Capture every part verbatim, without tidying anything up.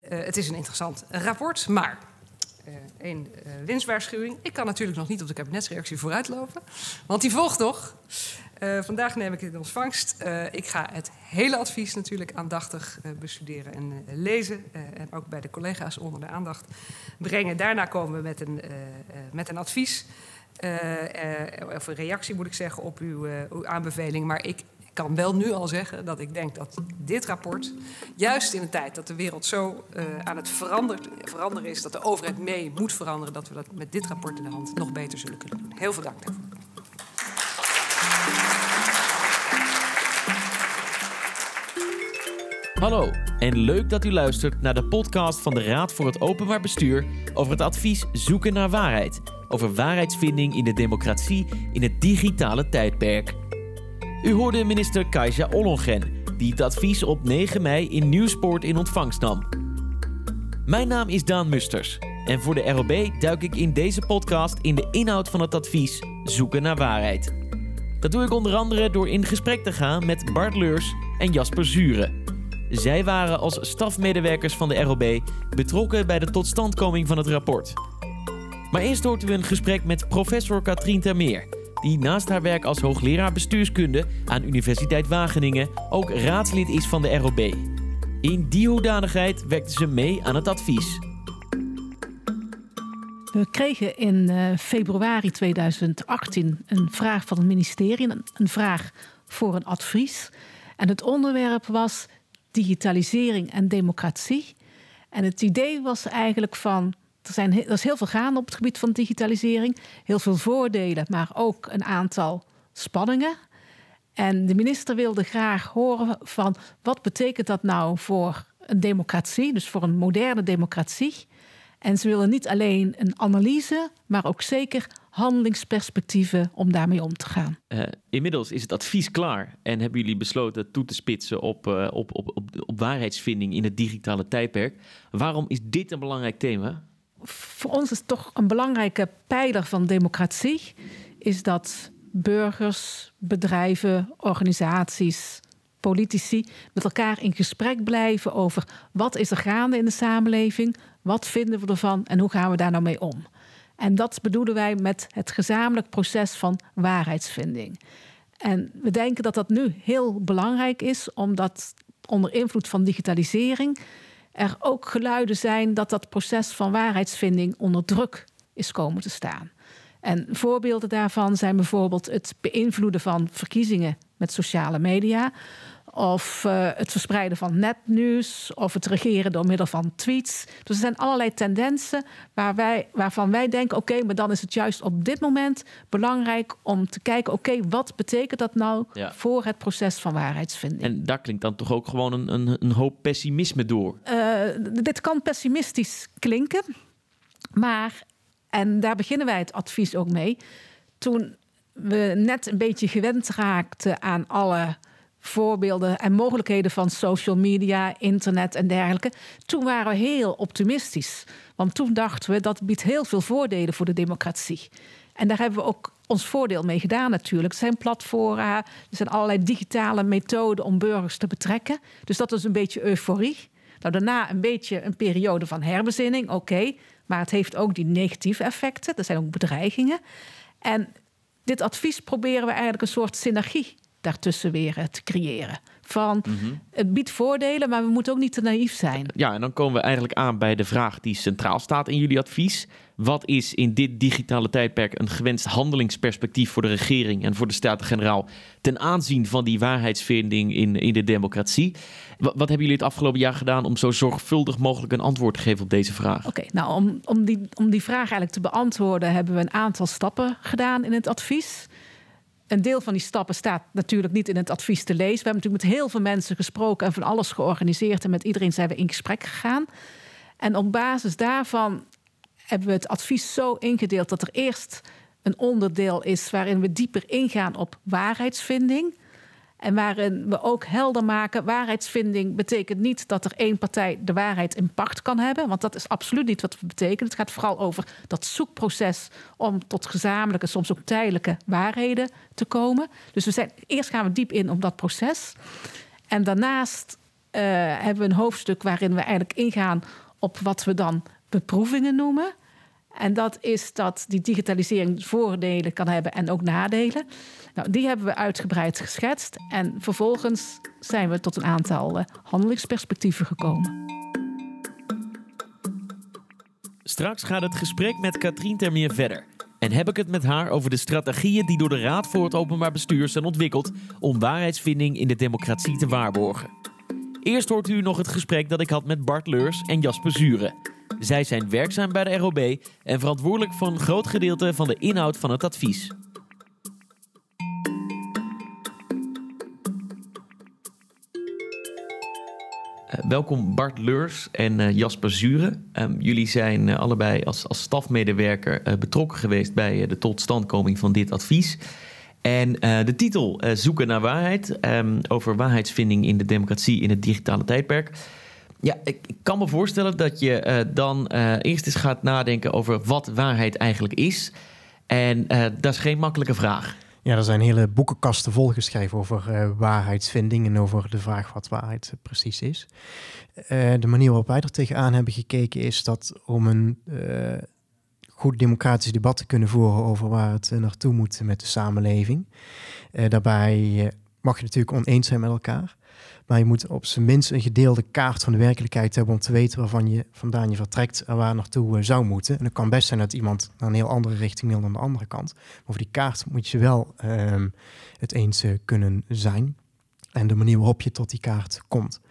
Uh, het is een interessant rapport, maar uh, één uh, winstwaarschuwing. Ik kan natuurlijk nog niet op de kabinetsreactie vooruitlopen, want die volgt nog. Uh, vandaag neem ik het in ontvangst. Uh, ik ga het hele advies natuurlijk aandachtig uh, bestuderen en uh, lezen. Uh, en ook bij de collega's onder de aandacht brengen. Daarna komen we met een, uh, uh, met een advies. Uh, uh, of een reactie moet ik zeggen op uw, uh, uw aanbeveling. Maar ik kan wel nu al zeggen dat ik denk dat dit rapport, juist in een tijd dat de wereld zo uh, aan het veranderen, veranderen is, dat de overheid mee moet veranderen, dat we dat met dit rapport in de hand nog beter zullen kunnen doen. Heel veel dank daarvoor. Hallo en leuk dat u luistert naar de podcast van de Raad voor het Openbaar Bestuur over het advies Zoeken naar Waarheid. Over waarheidsvinding in de democratie in het digitale tijdperk. U hoorde minister Kaisa Ollongren, die het advies op negen mei in Nieuwspoort in ontvangst nam. Mijn naam is Daan Musters en voor de R O B duik ik in deze podcast in de inhoud van het advies Zoeken naar Waarheid. Dat doe ik onder andere door in gesprek te gaan met Bart Leurs en Jasper Zure. Zij waren als stafmedewerkers van de R O B betrokken bij de totstandkoming van het rapport. Maar eerst hoort u een gesprek met professor Katrien Termeer, die naast haar werk als hoogleraar bestuurskunde aan Universiteit Wageningen ook raadslid is van de R O B. In die hoedanigheid werkte ze mee aan het advies. We kregen in uh, februari tweeduizend achttien een vraag van het ministerie, een, een vraag voor een advies. En het onderwerp was digitalisering en democratie. En het idee was eigenlijk van, er, zijn, er is heel veel gaande op het gebied van digitalisering. Heel veel voordelen, maar ook een aantal spanningen. En de minister wilde graag horen van, wat betekent dat nou voor een democratie, dus voor een moderne democratie. En ze willen niet alleen een analyse, maar ook zeker handelingsperspectieven om daarmee om te gaan. Uh, inmiddels is het advies klaar en hebben jullie besloten toe te spitsen op, uh, op, op, op, op waarheidsvinding in het digitale tijdperk. Waarom is dit een belangrijk thema? Voor ons is het toch een belangrijke pijler van democratie, is dat burgers, bedrijven, organisaties, politici met elkaar in gesprek blijven over wat is er gaande in de samenleving, wat vinden we ervan en hoe gaan we daar nou mee om. En dat bedoelen wij met het gezamenlijk proces van waarheidsvinding. En we denken dat dat nu heel belangrijk is, omdat onder invloed van digitalisering er ook geluiden zijn dat dat proces van waarheidsvinding onder druk is komen te staan. En voorbeelden daarvan zijn bijvoorbeeld het beïnvloeden van verkiezingen met sociale media, of uh, het verspreiden van nepnieuws, of het regeren door middel van tweets. Dus er zijn allerlei tendensen waar wij, waarvan wij denken, oké, okay, maar dan is het juist op dit moment belangrijk om te kijken, oké, okay, wat betekent dat nou ja. voor het proces van waarheidsvinding? En daar klinkt dan toch ook gewoon een, een, een hoop pessimisme door? Uh, dit kan pessimistisch klinken, maar, en daar beginnen wij het advies ook mee, toen we net een beetje gewend raakten aan alle voorbeelden en mogelijkheden van social media, internet en dergelijke, toen waren we heel optimistisch. Want toen dachten we, dat biedt heel veel voordelen voor de democratie. En daar hebben we ook ons voordeel mee gedaan natuurlijk. Er zijn platformen, er zijn allerlei digitale methoden om burgers te betrekken. Dus dat is een beetje euforie. Nou, daarna een beetje een periode van herbezinning, oké. Okay, maar het heeft ook die negatieve effecten. Er zijn ook bedreigingen. En dit advies proberen we eigenlijk een soort synergie daartussen weer te creëren. Van, mm-hmm. Het biedt voordelen, maar we moeten ook niet te naïef zijn. Ja, en dan komen we eigenlijk aan bij de vraag die centraal staat in jullie advies. Wat is in dit digitale tijdperk een gewenst handelingsperspectief voor de regering en voor de Staten-Generaal ten aanzien van die waarheidsvinding in, in de democratie? Wat, wat hebben jullie het afgelopen jaar gedaan om zo zorgvuldig mogelijk een antwoord te geven op deze vraag? Oké, okay, nou om, om, die, om die vraag eigenlijk te beantwoorden hebben we een aantal stappen gedaan in het advies. Een deel van die stappen staat natuurlijk niet in het advies te lezen. We hebben natuurlijk met heel veel mensen gesproken en van alles georganiseerd. En met iedereen zijn we in gesprek gegaan. En op basis daarvan hebben we het advies zo ingedeeld dat er eerst een onderdeel is waarin we dieper ingaan op waarheidsvinding. En waarin we ook helder maken, waarheidsvinding betekent niet dat er één partij de waarheid in pacht kan hebben. Want dat is absoluut niet wat het betekent. Het gaat vooral over dat zoekproces om tot gezamenlijke, soms ook tijdelijke waarheden te komen. Dus we zijn, eerst gaan we diep in op dat proces. En daarnaast uh, hebben we een hoofdstuk waarin we eigenlijk ingaan op wat we dan beproevingen noemen. En dat is dat die digitalisering voordelen kan hebben en ook nadelen. Nou, die hebben we uitgebreid geschetst. En vervolgens zijn we tot een aantal uh, handelingsperspectieven gekomen. Straks gaat het gesprek met Katrien Termeer verder. En heb ik het met haar over de strategieën die door de Raad voor het Openbaar Bestuur zijn ontwikkeld om waarheidsvinding in de democratie te waarborgen. Eerst hoort u nog het gesprek dat ik had met Bart Leurs en Jasper Zure. Zij zijn werkzaam bij de R O B en verantwoordelijk voor een groot gedeelte van de inhoud van het advies. Uh, welkom Bart Leurs en uh, Jasper Zure. Um, jullie zijn uh, allebei als, als stafmedewerker uh, betrokken geweest bij uh, de totstandkoming van dit advies. En uh, de titel uh, Zoeken naar waarheid, um, over waarheidsvinding in de democratie in het digitale tijdperk. Ja, ik, ik kan me voorstellen dat je uh, dan uh, eerst eens gaat nadenken over wat waarheid eigenlijk is. En uh, dat is geen makkelijke vraag. Ja, er zijn hele boekenkasten volgeschreven over uh, waarheidsvinding en over de vraag wat waarheid uh, precies is. Uh, de manier waarop wij er tegenaan hebben gekeken is dat om een uh, goed democratisch debat te kunnen voeren over waar het uh, naartoe moet met de samenleving. Uh, daarbij uh, mag je natuurlijk oneens zijn met elkaar. Maar je moet op zijn minst een gedeelde kaart van de werkelijkheid hebben om te weten waarvan je vandaan je vertrekt en waar naartoe uh, zou moeten. En het kan best zijn dat iemand naar een heel andere richting wil dan de andere kant. Maar over die kaart moet je wel uh, het eens uh, kunnen zijn. En de manier waarop je tot die kaart komt.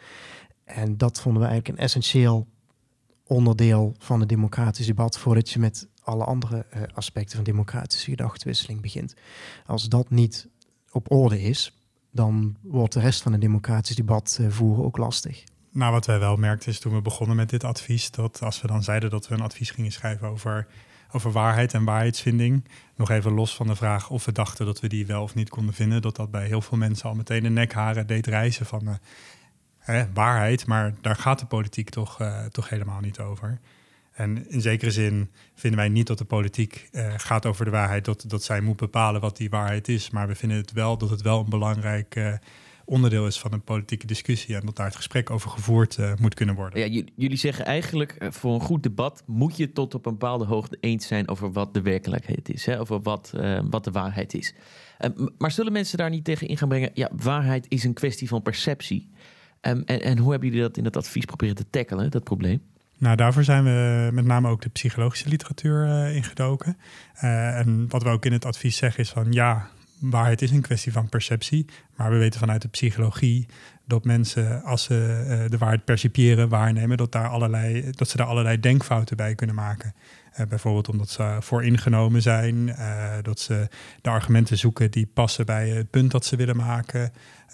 En dat vonden we eigenlijk een essentieel onderdeel van het democratisch debat voordat je met alle andere uh, aspecten van democratische gedachtewisseling begint. Als dat niet op orde is, dan wordt de rest van het democratisch debat uh, voeren ook lastig. Nou, wat wij wel merkten is toen we begonnen met dit advies, dat als we dan zeiden dat we een advies gingen schrijven over, over waarheid en waarheidsvinding, nog even los van de vraag of we dachten dat we die wel of niet konden vinden, dat dat bij heel veel mensen al meteen de nekharen deed rijzen van uh, hè, waarheid, maar daar gaat de politiek toch, uh, toch helemaal niet over. En in zekere zin vinden wij niet dat de politiek uh, gaat over de waarheid, dat, dat zij moet bepalen wat die waarheid is. Maar we vinden het wel dat het wel een belangrijk uh, onderdeel is van een politieke discussie en dat daar het gesprek over gevoerd uh, moet kunnen worden. Ja, j- jullie zeggen eigenlijk, uh, voor een goed debat moet je tot op een bepaalde hoogte eens zijn over wat de werkelijkheid is, hè? Over wat, uh, wat de waarheid is. Uh, m- maar zullen mensen daar niet tegen in gaan brengen? Ja, waarheid is een kwestie van perceptie. Um, en, en hoe hebben jullie dat in het advies proberen te tackelen, dat probleem? Nou, daarvoor zijn we met name ook de psychologische literatuur uh, ingedoken. Uh, en wat we ook in het advies zeggen is van ja, waarheid is een kwestie van perceptie. Maar we weten vanuit de psychologie dat mensen, als ze uh, de waarheid percipiëren, waarnemen, dat, daar allerlei, dat ze daar allerlei denkfouten bij kunnen maken. Uh, bijvoorbeeld omdat ze vooringenomen zijn, uh, dat ze de argumenten zoeken die passen bij het punt dat ze willen maken. Uh,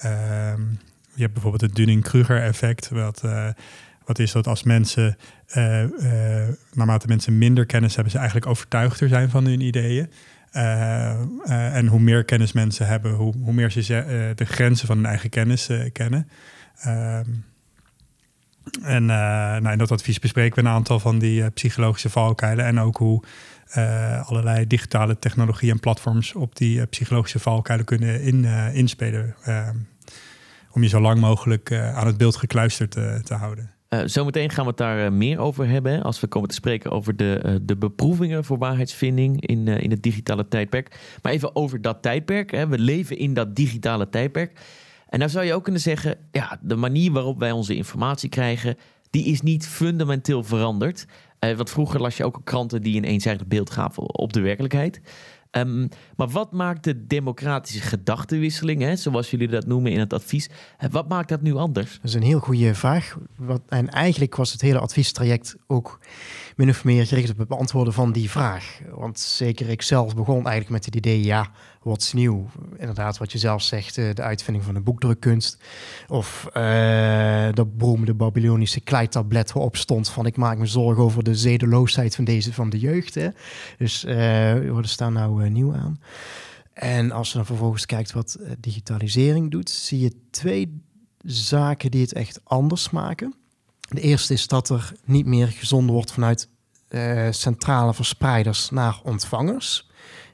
je hebt bijvoorbeeld het Dunning-Kruger effect, wat... Uh, Wat is dat als mensen, uh, uh, naarmate mensen minder kennis hebben, ze eigenlijk overtuigder zijn van hun ideeën. Uh, uh, en hoe meer kennis mensen hebben, hoe, hoe meer ze uh, de grenzen van hun eigen kennis uh, kennen. Uh, en uh, nou, in dat advies bespreken we een aantal van die uh, psychologische valkuilen en ook hoe uh, allerlei digitale technologie en platforms op die uh, psychologische valkuilen kunnen in, uh, inspelen. Uh, om je zo lang mogelijk uh, aan het beeld gekluisterd uh, te houden. Uh, zometeen gaan we het daar uh, meer over hebben, hè, als we komen te spreken over de, uh, de beproevingen voor waarheidsvinding in, uh, in het digitale tijdperk. Maar even over dat tijdperk. Hè. We leven in dat digitale tijdperk. En nou zou je ook kunnen zeggen, ja, de manier waarop wij onze informatie krijgen, die is niet fundamenteel veranderd. Uh, want vroeger las je ook kranten die een eenzijdig beeld gaven op de werkelijkheid. Um, maar wat maakt de democratische gedachtenwisseling, hè, zoals jullie dat noemen in het advies, wat maakt dat nu anders? Dat is een heel goede vraag. Wat, en eigenlijk was het hele adviestraject ook min of meer gericht op het beantwoorden van die vraag. Want zeker ik zelf begon eigenlijk met het idee, ja, wat is nieuw? Inderdaad, wat je zelf zegt, de uitvinding van de boekdrukkunst. Of uh, dat beroemde Babylonische kleitablet waarop stond van ik maak me zorgen over de zedeloosheid van deze van de jeugd. Hè? Dus uh, wat is daar nou uh, nieuw aan? En als je dan vervolgens kijkt wat uh, digitalisering doet, zie je twee zaken die het echt anders maken. De eerste is dat er niet meer gezonden wordt vanuit uh, centrale verspreiders naar ontvangers.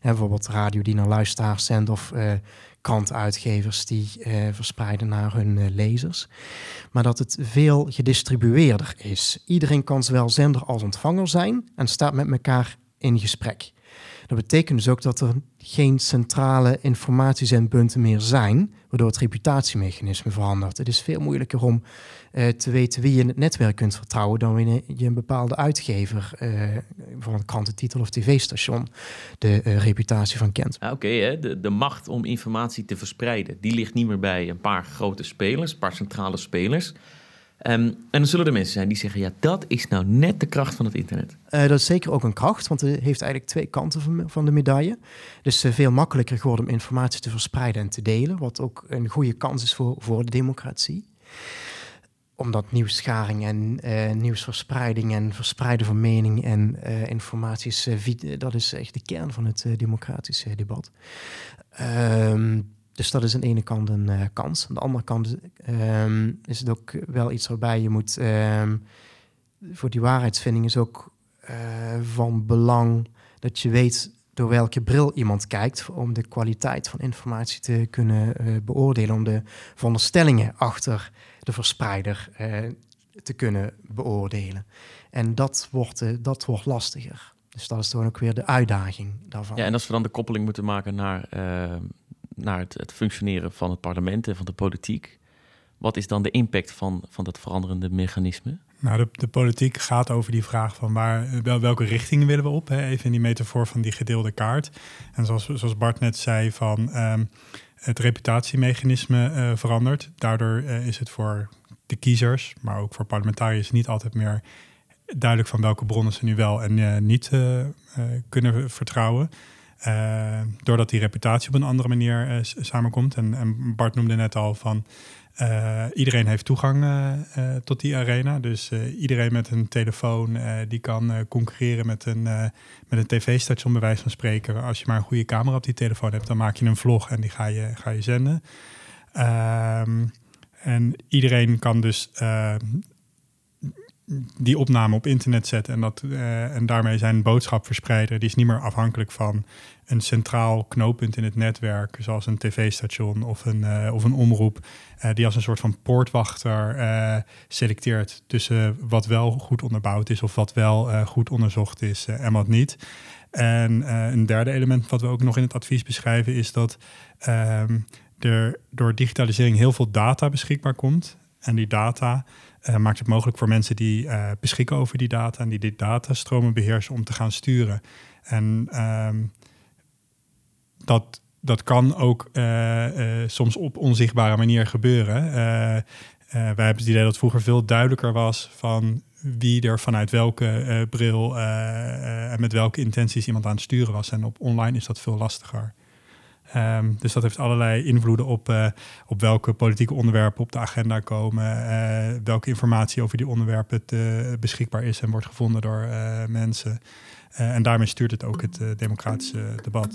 En bijvoorbeeld radio die naar luisteraars zendt of uh, krantuitgevers die uh, verspreiden naar hun uh, lezers. Maar dat het veel gedistribueerder is. Iedereen kan zowel zender als ontvanger zijn en staat met elkaar in gesprek. Dat betekent dus ook dat er geen centrale informatiezendpunten meer zijn, waardoor het reputatiemechanisme verandert. Het is veel moeilijker om uh, te weten wie je in het netwerk kunt vertrouwen dan wanneer je een bepaalde uitgever, uh, voor een krantentitel of tv-station, de uh, reputatie van kent. Ah, Oké, okay, de, de macht om informatie te verspreiden, die ligt niet meer bij een paar grote spelers, een paar centrale spelers. Um, en dan zullen er mensen zijn die zeggen, ja, dat is nou net de kracht van het internet. Uh, dat is zeker ook een kracht, want het heeft eigenlijk twee kanten van, van de medaille. Dus uh, veel makkelijker geworden om informatie te verspreiden en te delen, wat ook een goede kans is voor, voor de democratie. Omdat nieuwsscharing en uh, nieuwsverspreiding en verspreiden van mening en uh, informatie, is, uh, dat is echt de kern van het uh, democratische debat. Um, Dus dat is aan de ene kant een uh, kans. Aan de andere kant um, is het ook wel iets waarbij je moet... Um, voor die waarheidsvinding is ook uh, van belang dat je weet door welke bril iemand kijkt, om de kwaliteit van informatie te kunnen uh, beoordelen, om de veronderstellingen achter de verspreider uh, te kunnen beoordelen. En dat wordt, uh, dat wordt lastiger. Dus dat is dan ook weer de uitdaging daarvan. Ja, en als we dan de koppeling moeten maken naar... Uh... naar het, het functioneren van het parlement en van de politiek. Wat is dan de impact van, van dat veranderende mechanisme? Nou, de, de politiek gaat over die vraag van waar, wel, welke richting willen we op? Hè? Even in die metafoor van die gedeelde kaart. En zoals, zoals Bart net zei, van um, het reputatiemechanisme uh, verandert. Daardoor uh, is het voor de kiezers, maar ook voor parlementariërs niet altijd meer duidelijk van welke bronnen ze nu wel en uh, niet uh, uh, kunnen vertrouwen. Uh, doordat die reputatie op een andere manier uh, samenkomt. En, en Bart noemde net al van... Uh, iedereen heeft toegang uh, uh, tot die arena. Dus uh, iedereen met een telefoon... Uh, die kan uh, concurreren met een, uh, met een tv-station bij wijze van spreken. Als je maar een goede camera op die telefoon hebt... dan maak je een vlog en die ga je, ga je zenden. Uh, en iedereen kan dus... Uh, die opname op internet zetten en, dat, uh, en daarmee zijn boodschap verspreiden. Die is niet meer afhankelijk van een centraal knooppunt in het netwerk, zoals een tv-station of een, uh, of een omroep, uh, die als een soort van poortwachter uh, selecteert tussen wat wel goed onderbouwd is of wat wel uh, goed onderzocht is uh, en wat niet. En uh, een derde element wat we ook nog in het advies beschrijven is dat um, er door digitalisering heel veel data beschikbaar komt. En die data uh, maakt het mogelijk voor mensen die uh, beschikken over die data en die die datastromen beheersen om te gaan sturen. En um, dat, dat kan ook uh, uh, soms op onzichtbare manier gebeuren. Uh, uh, wij hebben het idee dat het vroeger veel duidelijker was van wie er vanuit welke uh, bril uh, uh, en met welke intenties iemand aan het sturen was. En op online is dat veel lastiger. Um, dus dat heeft allerlei invloeden op, uh, op welke politieke onderwerpen op de agenda komen. Uh, welke informatie over die onderwerpen te, beschikbaar is en wordt gevonden door uh, mensen. Uh, en daarmee stuurt het ook het uh, democratische debat.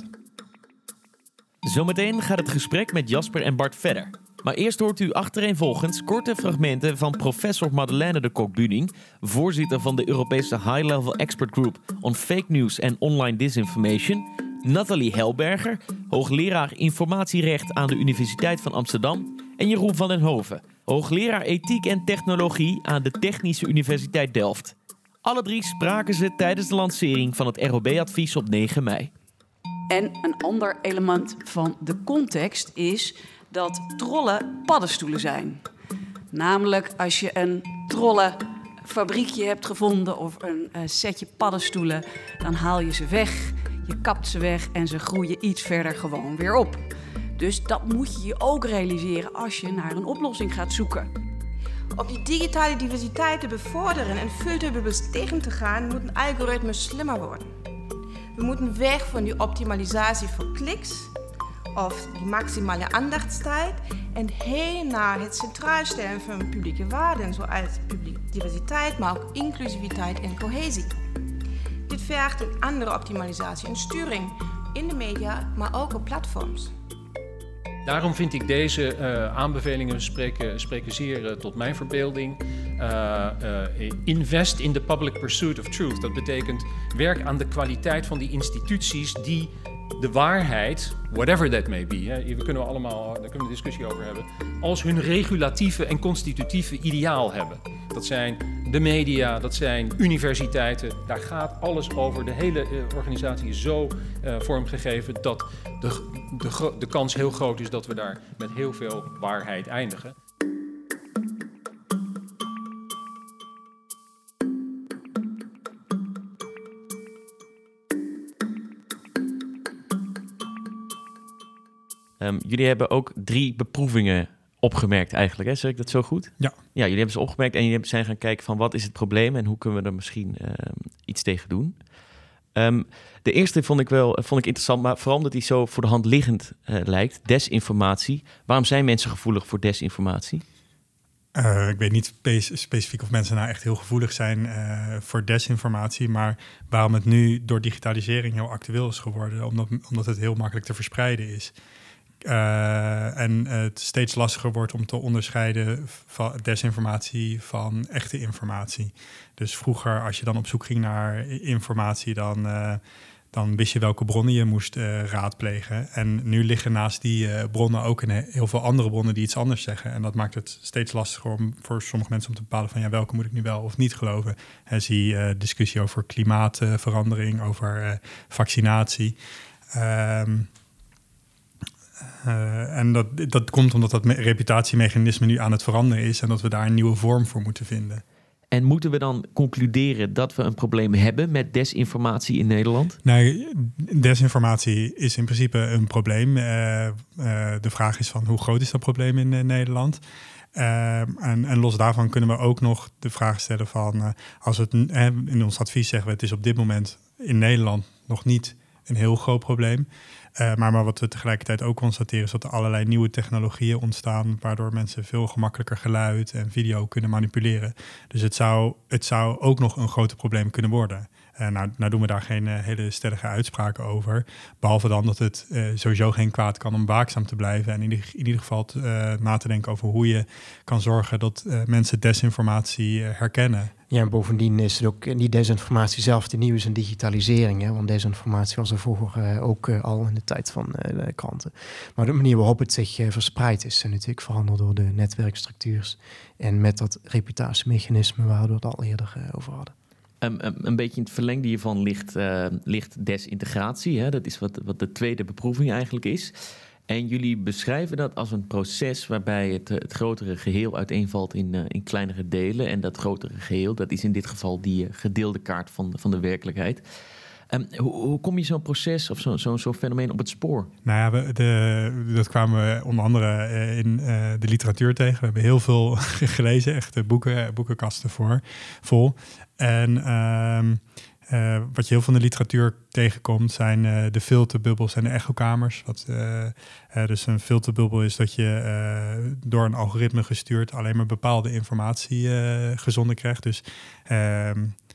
Zometeen gaat het gesprek met Jasper en Bart verder. Maar eerst hoort u achtereenvolgens korte fragmenten van professor Madeleine de Cock-Buning, voorzitter van de Europese High-Level Expert Group on Fake News and Online Disinformation, Nathalie Helberger, hoogleraar informatierecht aan de Universiteit van Amsterdam, en Jeroen van den Hoven, hoogleraar ethiek en technologie aan de Technische Universiteit Delft. Alle drie spraken ze tijdens de lancering van het R O B-advies op negen mei. En een ander element van de context is dat trollen paddenstoelen zijn. Namelijk als je een trollenfabriekje hebt gevonden of een uh, setje paddenstoelen, dan haal je ze weg, je kapt ze weg en ze groeien iets verder gewoon weer op. Dus dat moet je je ook realiseren als je naar een oplossing gaat zoeken. Om die digitale diversiteit te bevorderen en filterbubbels tegen te gaan, moeten algoritmes slimmer worden. We moeten weg van die optimalisatie voor kliks of die maximale aandachtstijd en heen naar het centraal stellen van publieke waarden, zoals publieke diversiteit, maar ook inclusiviteit en cohesie. Dit vergt een andere optimalisatie en sturing in de media, maar ook op platforms. Daarom vind ik deze uh, aanbevelingen spreken, spreken zeer uh, tot mijn verbeelding. Uh, uh, invest in the public pursuit of truth. Dat betekent werk aan de kwaliteit van die instituties die de waarheid, whatever that may be, hè, we kunnen we allemaal, daar kunnen we een discussie over hebben, als hun regulatieve en constitutieve ideaal hebben. Dat zijn de media, dat zijn universiteiten, daar gaat alles over. De hele uh, organisatie is zo uh, vormgegeven dat de, de, de kans heel groot is dat we daar met heel veel waarheid eindigen. Um, jullie hebben ook drie beproevingen opgemerkt eigenlijk, hè? Zeg ik dat zo goed? Ja. Ja, jullie hebben ze opgemerkt en jullie zijn gaan kijken van wat is het probleem en hoe kunnen we er misschien uh, iets tegen doen. Um, de eerste vond ik wel vond ik interessant, maar vooral omdat die zo voor de hand liggend uh, lijkt. Desinformatie. Waarom zijn mensen gevoelig voor desinformatie? Uh, ik weet niet spe- specifiek of mensen nou echt heel gevoelig zijn uh, voor desinformatie, maar waarom het nu door digitalisering heel actueel is geworden, omdat, omdat het heel makkelijk te verspreiden is. Uh, en het steeds lastiger wordt om te onderscheiden van desinformatie van echte informatie. Dus vroeger, als je dan op zoek ging naar informatie, dan, uh, dan wist je welke bronnen je moest uh, raadplegen. En nu liggen naast die uh, bronnen ook een heel veel andere bronnen die iets anders zeggen. En dat maakt het steeds lastiger om voor sommige mensen om te bepalen van ja, welke moet ik nu wel of niet geloven. En zie uh, discussie over klimaatverandering, over uh, vaccinatie. Um, Uh, en dat, dat komt omdat dat me- reputatiemechanisme nu aan het veranderen is en dat we daar een nieuwe vorm voor moeten vinden. En moeten we dan concluderen dat we een probleem hebben met desinformatie in Nederland? Nee, desinformatie is in principe een probleem. Uh, uh, de vraag is van hoe groot is dat probleem in uh, Nederland? Uh, en, en los daarvan kunnen we ook nog de vraag stellen van uh, als het uh, in ons advies zeggen we het is op dit moment in Nederland nog niet een heel groot probleem. Uh, maar, maar wat we tegelijkertijd ook constateren is dat er allerlei nieuwe technologieën ontstaan, waardoor mensen veel gemakkelijker geluid en video kunnen manipuleren. Dus het zou, het zou ook nog een groot probleem kunnen worden. Uh, nou, nou doen we daar geen uh, hele stellige uitspraken over. Behalve dan dat het uh, sowieso geen kwaad kan om waakzaam te blijven. En in ieder, in ieder geval uh, na te denken over hoe je kan zorgen dat uh, mensen desinformatie uh, herkennen. Ja, en bovendien is het ook die desinformatie zelf die nieuw is in digitalisering. Hè? Want desinformatie was er vroeger uh, ook uh, al in de tijd van uh, de kranten. Maar de manier waarop het zich uh, verspreidt is uh, natuurlijk veranderd door de netwerkstructuurs. En met dat reputatiemechanisme waar we het al eerder uh, over hadden. Um, um, een beetje in het verlengde hiervan ligt, uh, ligt desintegratie. Hè? Dat is wat, wat de tweede beproeving eigenlijk is. En jullie beschrijven dat als een proces waarbij het, het grotere geheel uiteenvalt in, uh, in kleinere delen. En dat grotere geheel, dat is in dit geval die uh, gedeelde kaart van, van de werkelijkheid. Um, hoe, hoe kom je zo'n proces of zo'n zo, zo fenomeen op het spoor? Nou ja, we, de, dat kwamen we onder andere uh, in uh, de literatuur tegen. We hebben heel veel gelezen, echt boeken, boekenkasten voor, vol. En uh, uh, wat je heel veel in de literatuur tegenkomt zijn uh, de filterbubbels en de echokamers. Wat, uh, uh, dus een filterbubbel is dat je uh, door een algoritme gestuurd alleen maar bepaalde informatie uh, gezonden krijgt. Dus uh, uh,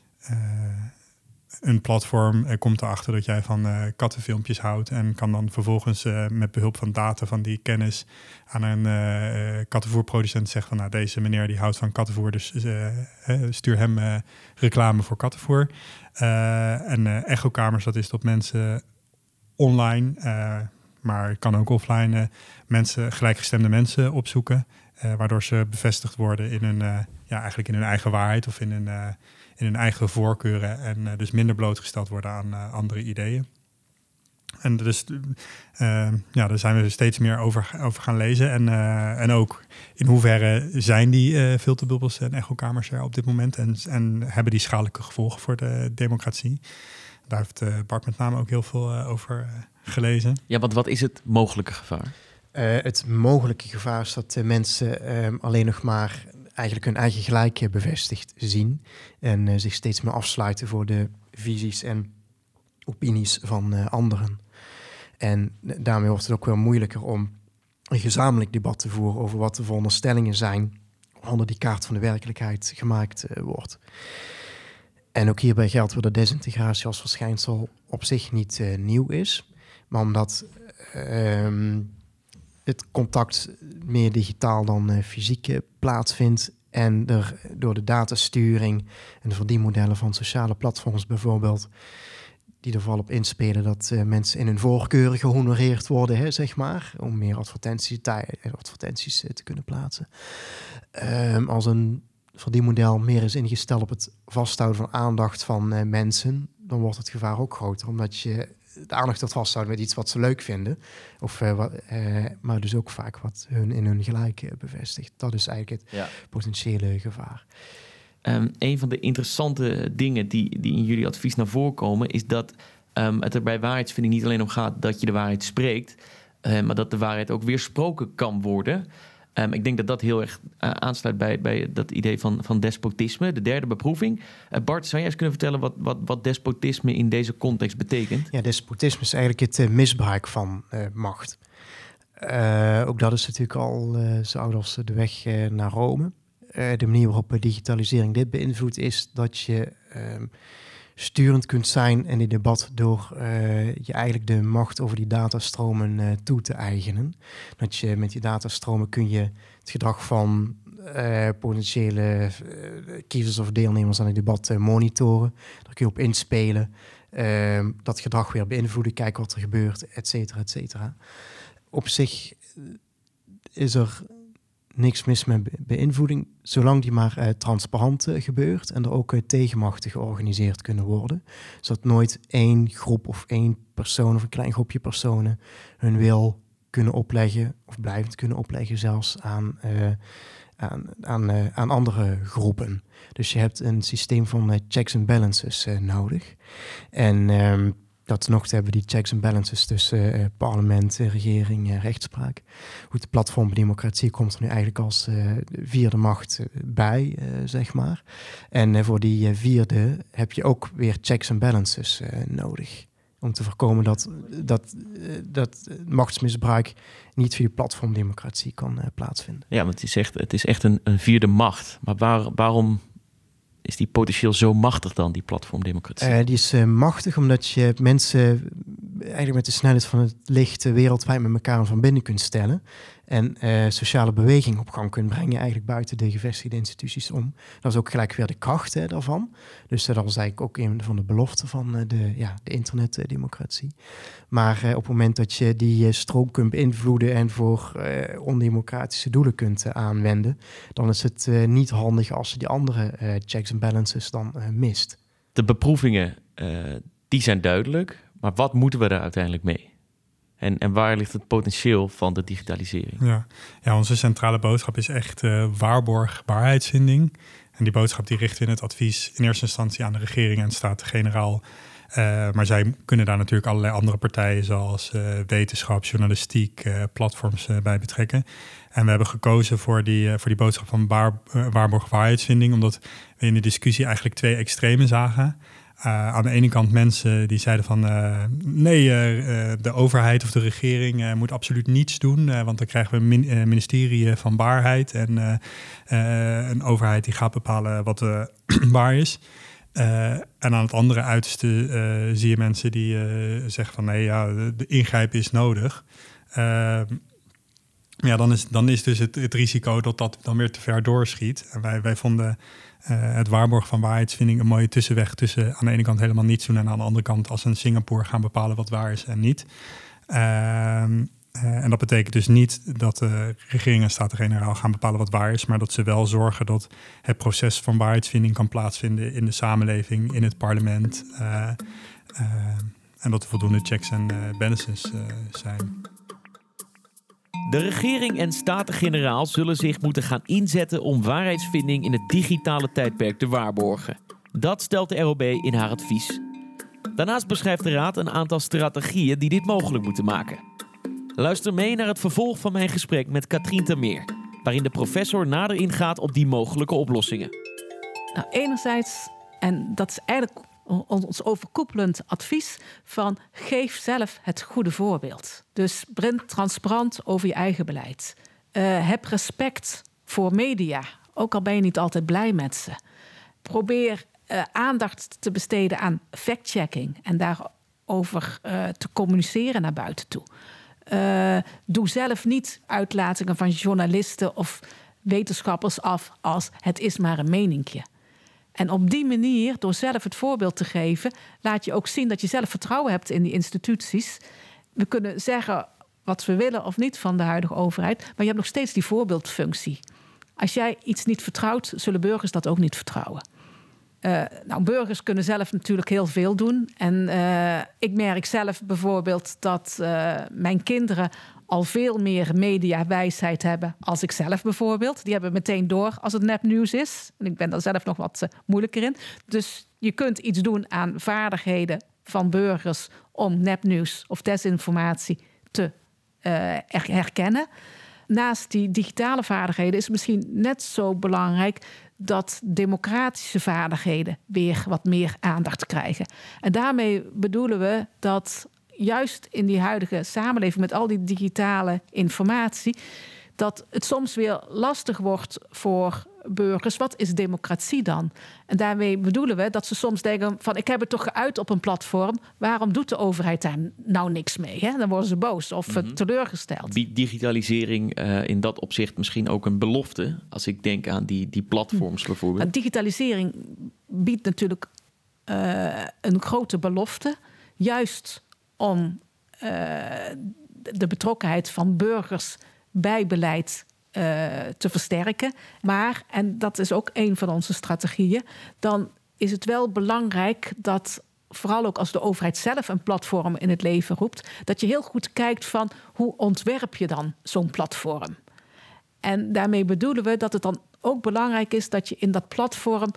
een platform uh, komt erachter dat jij van uh, kattenfilmpjes houdt en kan dan vervolgens uh, met behulp van data van die kennis aan een uh, kattenvoerproducent zeggen van nou, deze meneer die houdt van kattenvoer, dus uh, uh, stuur hem uh, reclame voor kattenvoer. Uh, en uh, echokamers, dat is dat mensen online, uh, maar het kan ook offline, uh, mensen, gelijkgestemde mensen opzoeken, uh, waardoor ze bevestigd worden in hun, uh, ja, eigenlijk in hun eigen waarheid of in hun, uh, in hun eigen voorkeuren en uh, dus minder blootgesteld worden aan uh, andere ideeën. En dus uh, ja, daar zijn we steeds meer over, over gaan lezen. En, uh, en ook in hoeverre zijn die uh, filterbubbels en echokamers er op dit moment en, en hebben die schadelijke gevolgen voor de democratie. Daar heeft uh, Bart met name ook heel veel uh, over uh, gelezen. Ja, want wat is het mogelijke gevaar? Uh, het mogelijke gevaar is dat uh, mensen uh, alleen nog maar eigenlijk hun eigen gelijk bevestigd zien en uh, zich steeds meer afsluiten voor de visies en opinies van uh, anderen. En daarmee wordt het ook wel moeilijker om een gezamenlijk debat te voeren over wat de veronderstellingen zijn onder die kaart van de werkelijkheid gemaakt uh, wordt. En ook hierbij geldt weer dat desintegratie als verschijnsel op zich niet uh, nieuw is, maar omdat uh, het contact meer digitaal dan uh, fysiek uh, plaatsvindt en er door de datasturing en de verdienmodellen van sociale platforms bijvoorbeeld die er vooral op inspelen dat uh, mensen in hun voorkeuren gehonoreerd worden, hè, zeg maar, om meer advertenties, advertenties uh, te kunnen plaatsen. Um, als een verdienmodel meer is ingesteld op het vasthouden van aandacht van uh, mensen, dan wordt het gevaar ook groter, omdat je de aandacht wilt vasthouden met iets wat ze leuk vinden, of, uh, wat, uh, maar dus ook vaak wat hun in hun gelijk uh, bevestigt. Dat is eigenlijk het ja. potentiële gevaar. Um, een van de interessante dingen die, die in jullie advies naar voren komen, is dat um, het er bij waarheidsvinding niet alleen om gaat dat je de waarheid spreekt, uh, maar dat de waarheid ook weersproken kan worden. Um, ik denk dat dat heel erg uh, aansluit bij, bij dat idee van, van despotisme, de derde beproeving. Uh, Bart, zou jij eens kunnen vertellen wat, wat, wat despotisme in deze context betekent? Ja, despotisme is eigenlijk het uh, misbruik van uh, macht. Uh, ook dat is natuurlijk al uh, zo oud als de weg uh, naar Rome. Uh, de manier waarop digitalisering dit beïnvloedt is dat je uh, sturend kunt zijn in dit debat door uh, je eigenlijk de macht over die datastromen uh, toe te eigenen. Dat je met die datastromen kun je het gedrag van uh, potentiële uh, kiezers of deelnemers aan het debat uh, monitoren. Daar kun je op inspelen, uh, dat gedrag weer beïnvloeden, kijken wat er gebeurt, et cetera, et cetera. Op zich is er niks mis met be- beïnvloeding, zolang die maar uh, transparant uh, gebeurt en er ook uh, tegenmachten georganiseerd kunnen worden. Zodat nooit één groep of één persoon of een klein groepje personen hun wil kunnen opleggen, of blijvend kunnen opleggen zelfs aan, uh, aan, aan, uh, aan andere groepen. Dus je hebt een systeem van uh, checks and balances uh, nodig. En um, dat nog te hebben die checks and balances tussen uh, parlement, uh, regering, uh, rechtspraak. Goed, de platform voor democratie komt er nu eigenlijk als uh, vierde macht uh, bij, uh, zeg maar. En uh, voor die uh, vierde heb je ook weer checks and balances uh, nodig. Om te voorkomen dat, dat, uh, dat machtsmisbruik niet via platformdemocratie kan uh, plaatsvinden. Ja, want het is echt, het is echt een, een vierde macht. Maar waar, waarom is die potentieel zo machtig dan, die platformdemocratie? Uh, die is uh, machtig omdat je mensen eigenlijk met de snelheid van het licht uh, wereldwijd met elkaar van binnen kunt stellen. En uh, sociale beweging op gang kunt brengen, eigenlijk buiten de gevestigde instituties om. Dat is ook gelijk weer de kracht hè, daarvan. Dus uh, dat was eigenlijk ook een van de beloften van uh, de, ja, de internetdemocratie. Maar uh, op het moment dat je die uh, stroom kunt beïnvloeden en voor uh, ondemocratische doelen kunt uh, aanwenden, dan is het uh, niet handig als je die andere uh, checks en balances dan uh, mist. De beproevingen, uh, die zijn duidelijk, maar wat moeten we daar uiteindelijk mee? En, en waar ligt het potentieel van de digitalisering? Ja, ja onze centrale boodschap is echt uh, waarborg waarheidsvinding. En die boodschap die richten we in het advies in eerste instantie aan de regering en Staten-Generaal. Uh, maar zij kunnen daar natuurlijk allerlei andere partijen zoals uh, wetenschap, journalistiek, uh, platforms uh, bij betrekken. En we hebben gekozen voor die, uh, voor die boodschap van waar, uh, waarborg waarheidsvinding, omdat we in de discussie eigenlijk twee extremen zagen. Uh, aan de ene kant mensen die zeiden van uh, nee, uh, de overheid of de regering uh, moet absoluut niets doen, uh, want dan krijgen we een min- uh, ministerie van waarheid en uh, uh, een overheid die gaat bepalen wat uh, waar is. Uh, en aan het andere uiterste uh, zie je mensen die uh, zeggen van nee, ja, de, de ingrijp is nodig. Uh, ja, dan is, dan is dus het, het risico dat dat dan weer te ver doorschiet. En wij, wij vonden uh, het waarborgen van waarheidsvinding een mooie tussenweg tussen aan de ene kant helemaal niets doen en aan de andere kant als een Singapore gaan bepalen wat waar is en niet. Uh, uh, en dat betekent dus niet dat de regering en Staten-Generaal gaan bepalen wat waar is, maar dat ze wel zorgen dat het proces van waarheidsvinding kan plaatsvinden in de samenleving, in het parlement. Uh, uh, en dat er voldoende checks en uh, balances uh, zijn. De regering en Staten-Generaal zullen zich moeten gaan inzetten om waarheidsvinding in het digitale tijdperk te waarborgen. Dat stelt de R O B in haar advies. Daarnaast beschrijft de Raad een aantal strategieën die dit mogelijk moeten maken. Luister mee naar het vervolg van mijn gesprek met Katrien Termeer, waarin de professor nader ingaat op die mogelijke oplossingen. Nou, enerzijds, en dat is eigenlijk ons overkoepelend advies van geef zelf het goede voorbeeld. Dus ben transparant over je eigen beleid. Uh, heb respect voor media, ook al ben je niet altijd blij met ze. Probeer uh, aandacht te besteden aan fact-checking en daarover uh, te communiceren naar buiten toe. Uh, doe zelf niet uitlatingen van journalisten of wetenschappers af als het is maar een meninkje. En op die manier, door zelf het voorbeeld te geven, laat je ook zien dat je zelf vertrouwen hebt in die instituties. We kunnen zeggen wat we willen of niet van de huidige overheid, maar je hebt nog steeds die voorbeeldfunctie. Als jij iets niet vertrouwt, zullen burgers dat ook niet vertrouwen. Uh, nou, burgers kunnen zelf natuurlijk heel veel doen. En uh, ik merk zelf bijvoorbeeld dat uh, mijn kinderen al veel meer mediawijsheid hebben als ik zelf bijvoorbeeld. Die hebben meteen door als het nepnieuws is. En ik ben daar zelf nog wat uh, moeilijker in. Dus je kunt iets doen aan vaardigheden van burgers om nepnieuws of desinformatie te uh, herkennen. Naast die digitale vaardigheden is het misschien net zo belangrijk dat democratische vaardigheden weer wat meer aandacht krijgen. En daarmee bedoelen we dat juist in die huidige samenleving met al die digitale informatie, dat het soms weer lastig wordt voor burgers. Wat is democratie dan? En daarmee bedoelen we dat ze soms denken van ik heb het toch geuit op een platform. Waarom doet de overheid daar nou niks mee? Hè? Dan worden ze boos of mm-hmm. teleurgesteld. Biedt digitalisering uh, in dat opzicht misschien ook een belofte? Als ik denk aan die, die platforms bijvoorbeeld. Nou, digitalisering biedt natuurlijk uh, een grote belofte. Juist om uh, de betrokkenheid van burgers bij beleid uh, te versterken. Maar, en dat is ook een van onze strategieën, dan is het wel belangrijk dat, vooral ook als de overheid zelf een platform in het leven roept, dat je heel goed kijkt van hoe ontwerp je dan zo'n platform. En daarmee bedoelen we dat het dan ook belangrijk is dat je in dat platform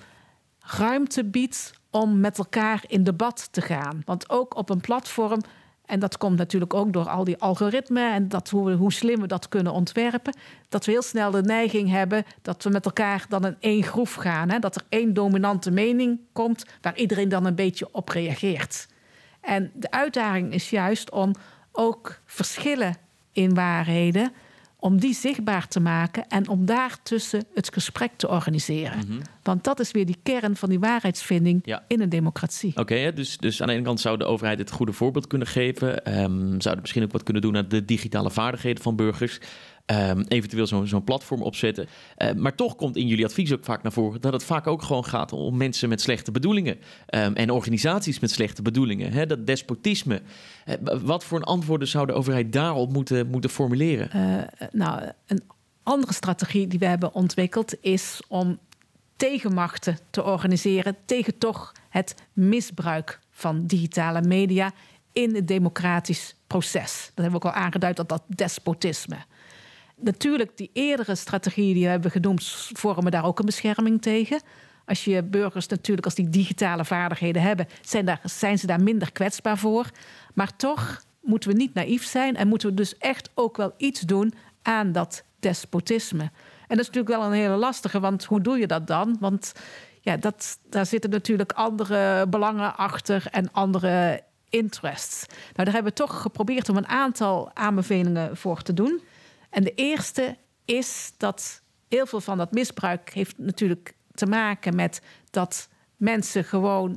ruimte biedt om met elkaar in debat te gaan. Want ook op een platform, en dat komt natuurlijk ook door al die algoritmen en dat hoe, we, hoe slim we dat kunnen ontwerpen, dat we heel snel de neiging hebben dat we met elkaar dan in één groef gaan. Hè? Dat er één dominante mening komt waar iedereen dan een beetje op reageert. En de uitdaging is juist om ook verschillen in waarheden, om die zichtbaar te maken en om daartussen het gesprek te organiseren. Mm-hmm. Want dat is weer die kern van die waarheidsvinding ja. in een democratie. Oké, okay, dus, dus aan de ene kant zou de overheid het goede voorbeeld kunnen geven. Um, zouden misschien ook wat kunnen doen aan de digitale vaardigheden van burgers. Um, eventueel zo, zo'n platform opzetten. Uh, maar toch komt in jullie advies ook vaak naar voren dat het vaak ook gewoon gaat om mensen met slechte bedoelingen. Um, en organisaties met slechte bedoelingen. Hè, dat despotisme. Uh, wat voor een antwoorden zou de overheid daarop moeten, moeten formuleren? Uh, nou, een andere strategie die we hebben ontwikkeld is om tegenmachten te organiseren tegen toch het misbruik van digitale media in het democratisch proces. Dat hebben we ook al aangeduid, dat dat despotisme. Natuurlijk, die eerdere strategieën die we hebben genoemd vormen daar ook een bescherming tegen. Als je burgers natuurlijk, als die digitale vaardigheden hebben, zijn, daar, zijn ze daar minder kwetsbaar voor. Maar toch moeten we niet naïef zijn en moeten we dus echt ook wel iets doen aan dat despotisme. En dat is natuurlijk wel een hele lastige, want hoe doe je dat dan? Want ja, dat, daar zitten natuurlijk andere belangen achter en andere interests. Nou, daar hebben we toch geprobeerd om een aantal aanbevelingen voor te doen. En de eerste is dat heel veel van dat misbruik heeft natuurlijk te maken met dat mensen gewoon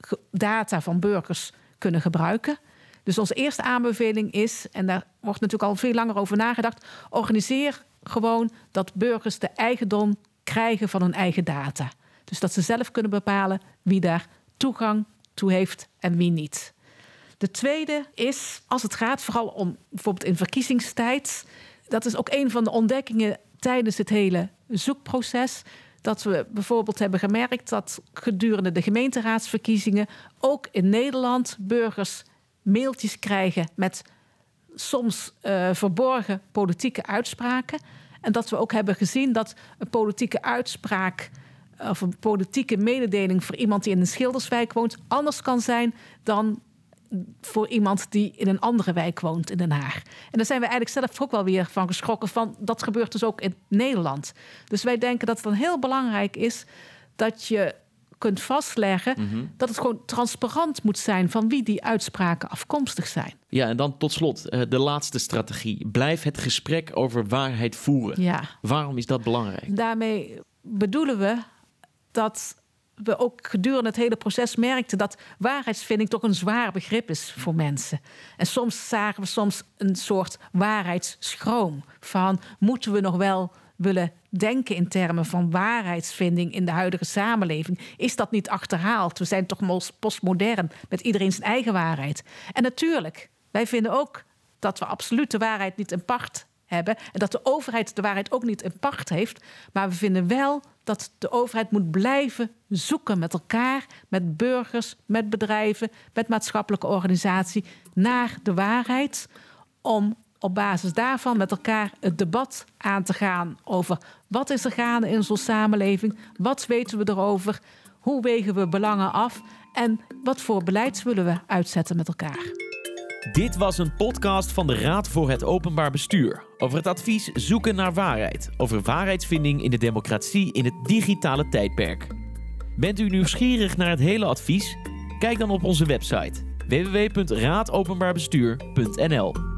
data van burgers kunnen gebruiken. Dus onze eerste aanbeveling is, en daar wordt natuurlijk al veel langer over nagedacht, organiseer gewoon dat burgers de eigendom krijgen van hun eigen data. Dus dat ze zelf kunnen bepalen wie daar toegang toe heeft en wie niet. De tweede is, als het gaat vooral om bijvoorbeeld in verkiezingstijd, dat is ook een van de ontdekkingen tijdens het hele zoekproces, dat we bijvoorbeeld hebben gemerkt dat gedurende de gemeenteraadsverkiezingen ook in Nederland burgers mailtjes krijgen met soms uh, verborgen politieke uitspraken. En dat we ook hebben gezien dat een politieke uitspraak of een politieke mededeling voor iemand die in een Schilderswijk woont anders kan zijn dan voor iemand die in een andere wijk woont in Den Haag. En daar zijn we eigenlijk zelf ook wel weer van geschrokken van. Dat gebeurt dus ook in Nederland. Dus wij denken dat het dan heel belangrijk is dat je kunt vastleggen mm-hmm. dat het gewoon transparant moet zijn van wie die uitspraken afkomstig zijn. Ja, en dan tot slot de laatste strategie. Blijf het gesprek over waarheid voeren. Ja. Waarom is dat belangrijk? Daarmee bedoelen we dat we ook gedurende het hele proces merkten dat waarheidsvinding toch een zwaar begrip is voor mensen. En soms zagen we soms een soort waarheidsschroom van moeten we nog wel willen denken in termen van waarheidsvinding in de huidige samenleving? Is dat niet achterhaald? We zijn toch postmodern met iedereen zijn eigen waarheid. En natuurlijk, wij vinden ook dat we absoluut de waarheid niet in pacht hebben en dat de overheid de waarheid ook niet in pacht heeft. Maar we vinden wel dat de overheid moet blijven zoeken met elkaar, met burgers, met bedrijven, met maatschappelijke organisaties naar de waarheid, om op basis daarvan met elkaar het debat aan te gaan over wat is er gaande in zo'n samenleving, wat weten we erover, hoe wegen we belangen af en wat voor beleid willen we uitzetten met elkaar. Dit was een podcast van de Raad voor het Openbaar Bestuur over het advies Zoeken naar waarheid, over waarheidsvinding in de democratie in het digitale tijdperk. Bent u nieuwsgierig naar het hele advies? Kijk dan op onze website w w w punt raad openbaar bestuur punt n l.